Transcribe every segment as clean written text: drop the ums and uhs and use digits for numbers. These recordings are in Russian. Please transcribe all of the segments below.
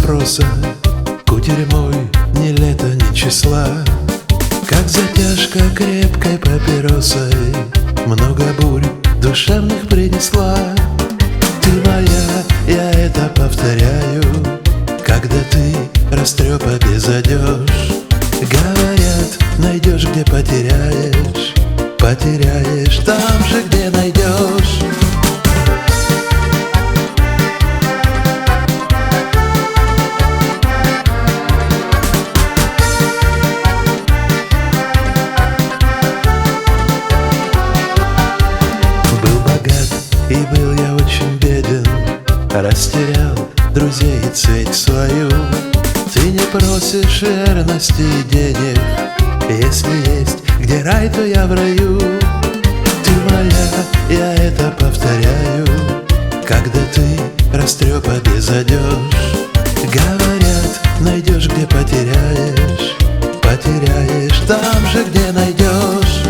спроса, кутерь мой ни лета, ни числа. Как затяжка крепкой папиросой много бурь душевных принесла. Ты моя, я это повторяю, когда ты растрепа без одежь. Говорят, найдешь, где потеряешь, потеряешь там же, где найдешь. Был богат и был я очень беден, растерял друзей и цепь свою. Ты не просишь верности и денег, если есть где рай, то я в раю. Ты моя, я это повторяю, когда ты растрепа без одежь. Говорят, найдешь, где потеряешь, потеряешь там же, где найдешь.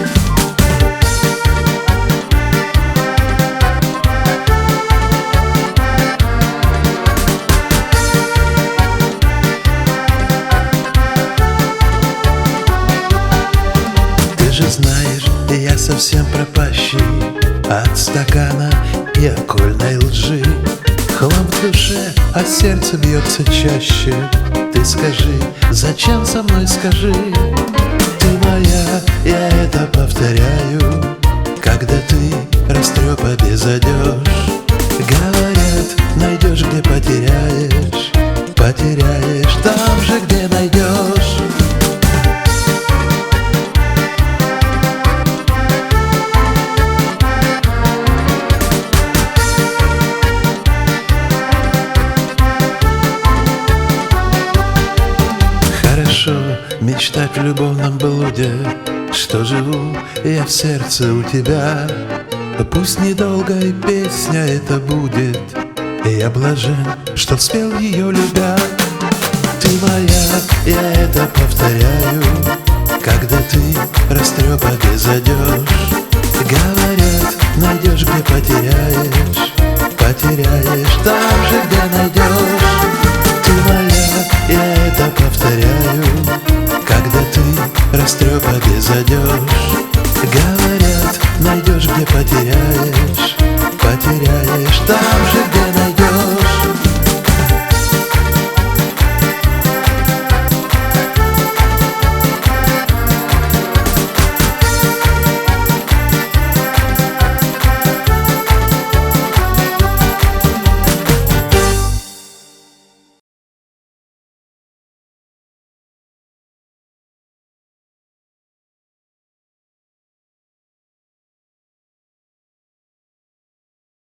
Знаешь, я совсем пропащий от стакана и окольной лжи. Хлам в душе, а сердце бьется чаще. Ты скажи, зачем со мной, скажи. Ты моя, я это повторяю, когда ты растрепа без одежь. Говорят, найдешь, где потеряешь, потеряешь там же, где найдешь. Хорошо мечтать в любовном блуде, что живу я в сердце у тебя. Пусть недолгой песня это будет, и я блажен, что спел ее любя. Ты моя, я это повторяю, когда ты растрепа без одежь. Говорят, найдешь, где потеряешь, потеряешь там же, где найдешь.